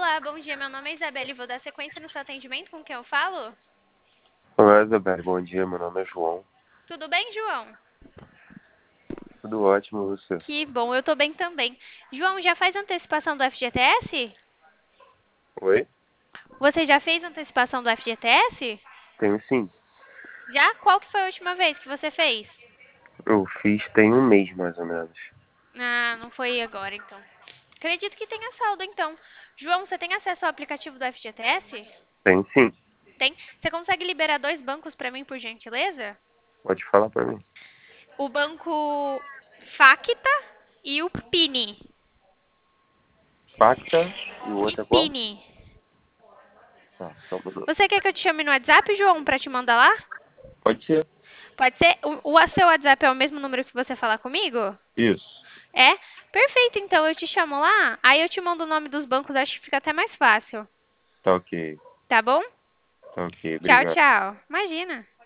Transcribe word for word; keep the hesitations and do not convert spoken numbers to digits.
Olá, bom dia. Meu nome é Isabela e vou dar sequência no seu atendimento. Com quem eu falo? Olá, Isabela. Bom dia. Meu nome é João. Tudo bem, João? Tudo ótimo, e você? Que bom, eu tô bem também. João, já faz antecipação do F G T S? Oi? Você já fez antecipação do F G T S? Tenho sim. Já? Qual que foi a última vez que você fez? Eu fiz tem um mês, mais ou menos. Ah, não foi agora, então. Acredito que tenha saldo, então. João, você tem acesso ao aplicativo do F G T S? Tenho sim. Tem? Você consegue liberar dois bancos para mim, por gentileza? Pode falar pra mim. O banco Facta e o Pini. Pacta e o E outro é qual? Pini. Tá, só um minuto. Você quer que eu te chame no WhatsApp, João, para te mandar lá? Pode ser. Pode ser? O, o seu WhatsApp é o mesmo número que você falar comigo? Isso. É? Perfeito, então eu te chamo lá, aí eu te mando o nome dos bancos, acho que fica até mais fácil. Tá ok. Tá bom? Tá ok. Tchau, Obrigado. tchau. Imagina.